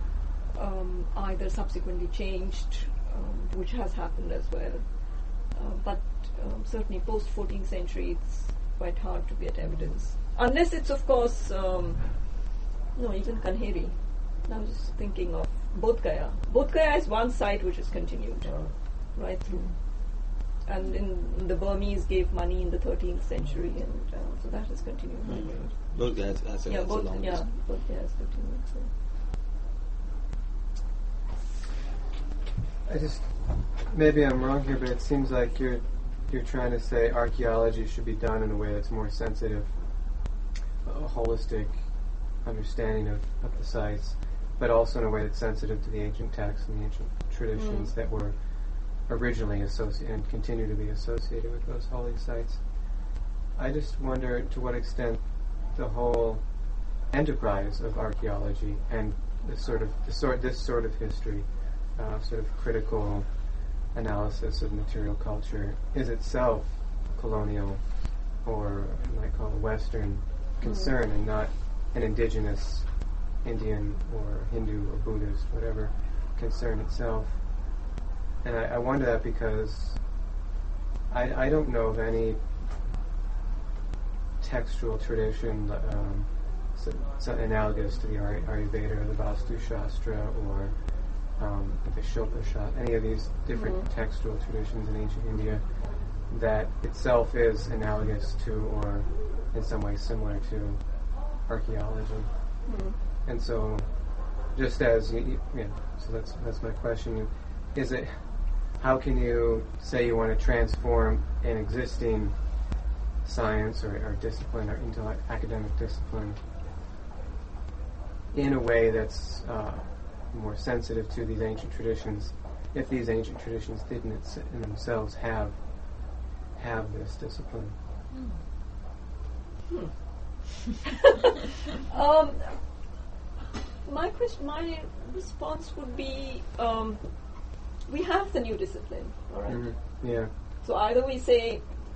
um, either subsequently changed, um, which has happened as well. Uh, but um, certainly post fourteenth century, it's quite hard to get evidence. Unless it's, of course, um, no, even Kanheri. I was thinking of Bodh Gaya. Bodh Gaya is one site which has continued right through. And in the Burmese gave money in the thirteenth century, and uh, so that has continued. Both guys has a, Yeah, has a both. long Yeah, list. Bodh Gaya has continued. So. I just maybe I'm wrong here, but it seems like you're you're trying to say archaeology should be done in a way that's more sensitive, a holistic understanding of, of the sites, but also in a way that's sensitive to the ancient texts and the ancient traditions Mm. that were originally associated and continue to be associated with those holy sites. I just wonder to what extent the whole enterprise of archaeology and the sort of the sort this sort of history, uh, sort of critical analysis of material culture, is itself colonial, or you might call a Western concern, and not an indigenous Indian or Hindu or Buddhist, whatever, concern itself. And I, I wonder that because I, I don't know of any textual tradition um, so, so analogous to the Ary- Ayurveda or the Vastu Shastra or um, the Shilpa Shastra, any of these different Mhm. textual traditions in ancient India that itself is analogous to or in some way similar to archaeology. Mm. And so, just as you, you, yeah, so that's that's my question. You, is it how can you say you want to transform an existing science or, or discipline or intellect, academic discipline in a way that's uh, more sensitive to these ancient traditions, if these ancient traditions didn't its- in themselves have have this discipline? um, my question, my response would be, um, we have the new discipline, all right? Mhm. Yeah. So either we say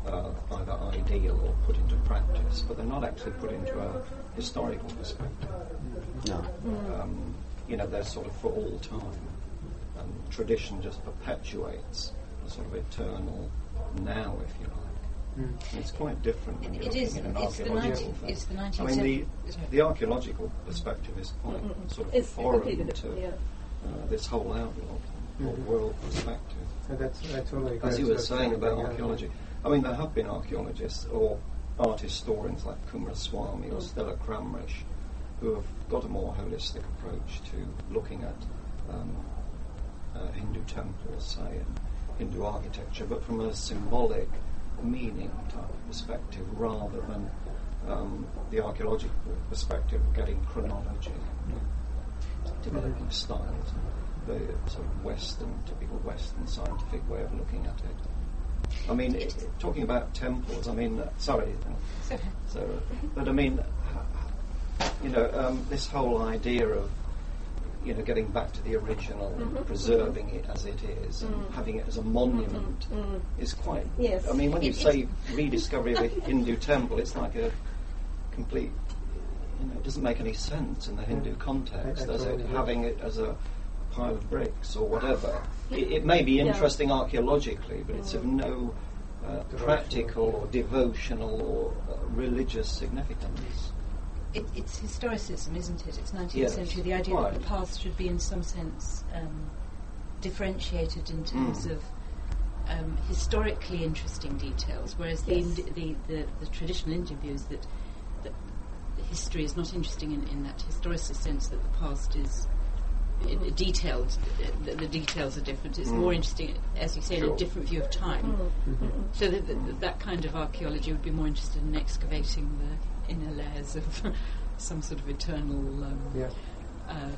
uh, either ideal or put into practice, but they're not actually put into a historical perspective. No. Um, you know, they're sort of for all time. And tradition just perpetuates a sort of eternal now, if you like. And it's quite different when you're It looking is. in an It's the archaeological nineteenth. thing. It's the I nineteenth mean, century. the, Sorry. the archaeological perspective is quite sort of It's foreign completely to different, yeah. uh, this whole outlook, or Mhm. world perspective. So that's, I totally agree. As you That's were what I was saying trying to about bring out. archaeology, I mean, there have been archaeologists or art historians like Coomaraswamy or Stella Kramrish who have got a more holistic approach to looking at um, uh, Hindu temples, say, and Hindu architecture, but from a symbolic meaning type of perspective rather than um, the archaeological perspective of getting chronology, developing styles, the sort of Western, typical Western scientific way of looking at it. I mean, it, talking about temples, I mean, uh, sorry, uh, Sarah, but I mean, uh, you know, um, this whole idea of, you know, getting back to the original and Mhm. preserving it as it is and Mm. having it as a monument Mm. is quite. Yes. I mean, when you It- say rediscovery of a Hindu temple, it's like a complete. You know, it doesn't make any sense in the Hindu context, I- I does totally it? agree. Having it as a pile of bricks or whatever. It, it may be Yeah. interesting archaeologically, but it's of no uh, Devotional. practical or devotional or uh, religious significance. It, it's historicism, isn't it? It's nineteenth Yes, century. The idea quite. that the past should be, in some sense, um, differentiated in terms Mm. of um, historically interesting details, whereas the, Yes. Indi- the, the the traditional Indian view is that, that the history is not interesting in, in that historicist sense that the past is i- i- detailed. The, the details are different. It's Mm. more interesting, as you say, in Sure. a different view of time. Mm. So that, that, that kind of archaeology would be more interested in excavating the inner layers of some sort of eternal um, Yeah. uh,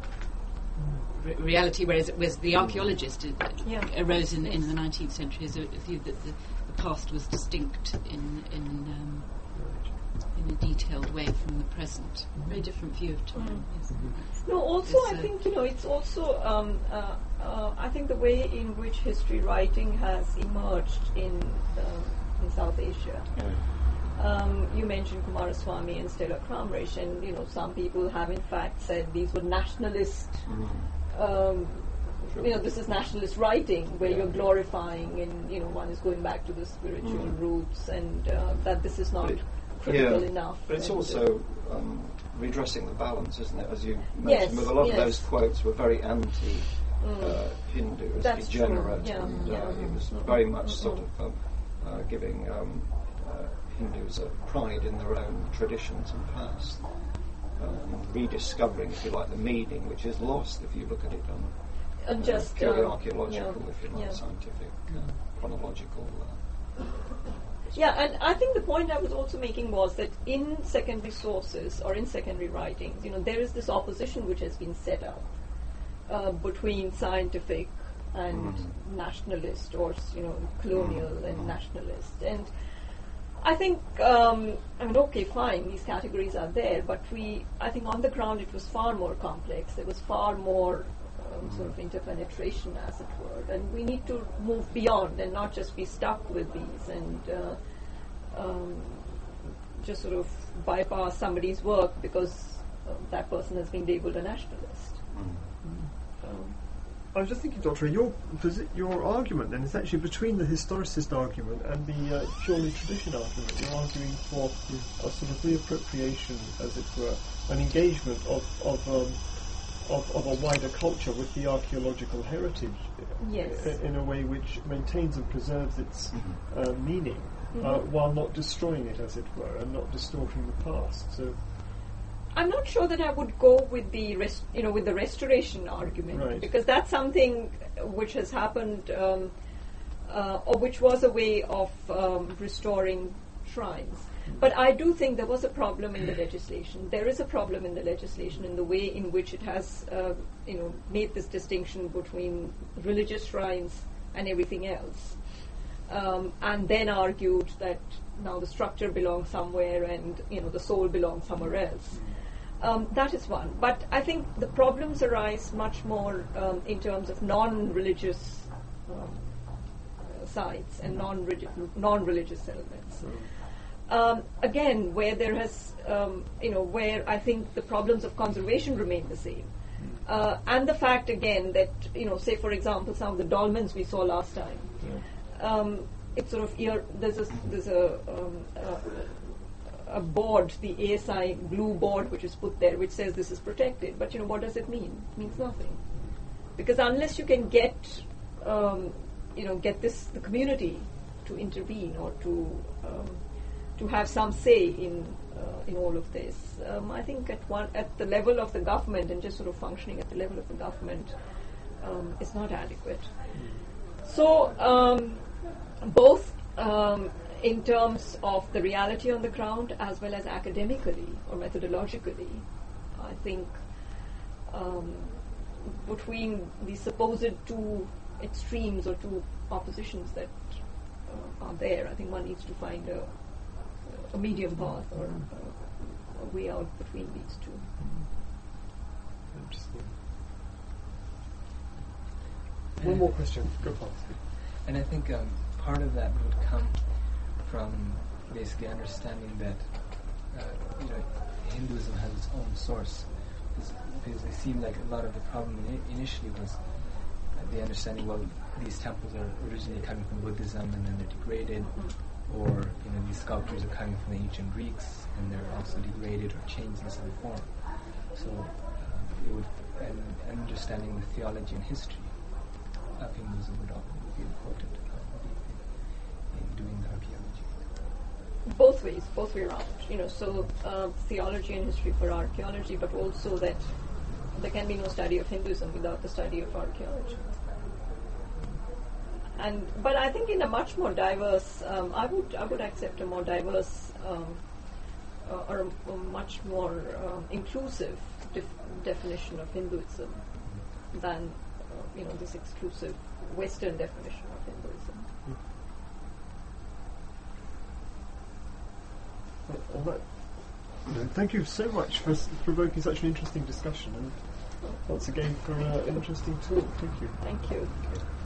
re- reality, whereas, whereas the archaeologist uh, Yeah. arose in, in the nineteenth century as a view that the, the past was distinct in in, um, in a detailed way from the present. Very different view of time. Yes. No, also It's, I uh, think, you know, it's also, um, uh, uh, I think the way in which history writing has emerged in, um, in South Asia. Um, you mentioned Coomaraswamy and Stella Kramrish, and, you know, some people have in fact said these were nationalist, um, you know, this is nationalist writing where Yeah. you're glorifying and, you know, one is going back to the spiritual Mm. roots and uh, that this is not But it- critical yeah, enough. But it's and, uh, also um, redressing the balance, isn't it? As you mentioned, Yes, with a lot yes. of those quotes were very anti Mm. uh, Hindu, as That's true, degenerate, yeah, and yeah. uh, it was Mm. very much Mm-mm. sort of um, uh, giving um, uh, Hindus a pride in their own traditions and past, um, rediscovering, if you like, the meaning, which is lost if you look at it on and uh, just purely um, archaeological, yeah, if you like, yeah. scientific, uh, chronological. Uh, Yeah, and I think the point I was also making was that in secondary sources or in secondary writings, you know, there is this opposition which has been set up uh, between scientific and Mm. nationalist, or s- you know, colonial Mm. and nationalist. And I think, um, I mean, okay, fine, these categories are there, but we, I think on the ground it was far more complex. There was far more um, sort of interpenetration, as it were, and we need to move beyond and not just be stuck with these and uh, um, just sort of bypass somebody's work because uh, that person has been labeled a nationalist. Um, I was just thinking, Doctor, your posi- your argument then is actually between the historicist argument and the uh, purely tradition argument. You're arguing for a sort of reappropriation, as it were, an engagement of of, um, of of a wider culture with the archaeological heritage, Yes. i- in a way which maintains and preserves its uh, meaning, uh, Mhm. while not destroying it, as it were, and not distorting the past. So. I'm not sure that I would go with the rest, you know, with the restoration argument, Right. because that's something which has happened, um, uh, or which was a way of um, restoring shrines. But I do think there was a problem in the legislation. There is a problem in the legislation in the way in which it has, uh, you know, made this distinction between religious shrines and everything else, um, and then argued that now the structure belongs somewhere and, you know, the soul belongs somewhere else. Um, that is one. But I think the problems arise much more um, in terms of non-religious um, sites and non non-religious settlements. Um, again, where there has, um, you know, where I think the problems of conservation remain the same. Uh, and the fact again that, you know, say for example, some of the dolmens we saw last time, Yeah. um, it's sort of ear, there's a there's a, um, a a board, the A S I blue board, which is put there, which says this is protected. But you know, what does it mean? It means nothing, because unless you can get, um, you know, get this the community to intervene or to um, to have some say in uh, in all of this. Um, I think at one at the level of the government and just sort of functioning at the level of the government um, is not adequate. So um, both um, in terms of the reality on the ground as well as academically or methodologically, I think um, between the supposed two extremes or two oppositions that uh, are there, I think one needs to find a a medium path or a, a way out between these two. Interesting. One more question. Go for it. And I think um, part of that would come from basically understanding that uh, you know Hinduism has its own source. It's, because it seemed like a lot of the problem ini- initially was uh, the understanding, well, these temples are originally coming from Buddhism and then they're degraded. Mm-hmm. Or you know these sculptures are coming from the ancient Greeks and they're also degraded or changed in some form. So uh, it would and understanding the theology and history of Hinduism would also be important uh, in doing the archaeology. Both ways, both way around. You know, so uh, theology and history for archaeology, but also that there can be no study of Hinduism without the study of archaeology. And but I think in a much more diverse, um, I would I would accept a more diverse um, uh, or a, a much more um, inclusive def- definition of Hinduism than uh, you know this exclusive Western definition of Hinduism. Well, that, you know, thank you so much for s- provoking such an interesting discussion, and once again for an uh, interesting talk. Thank you. Thank you.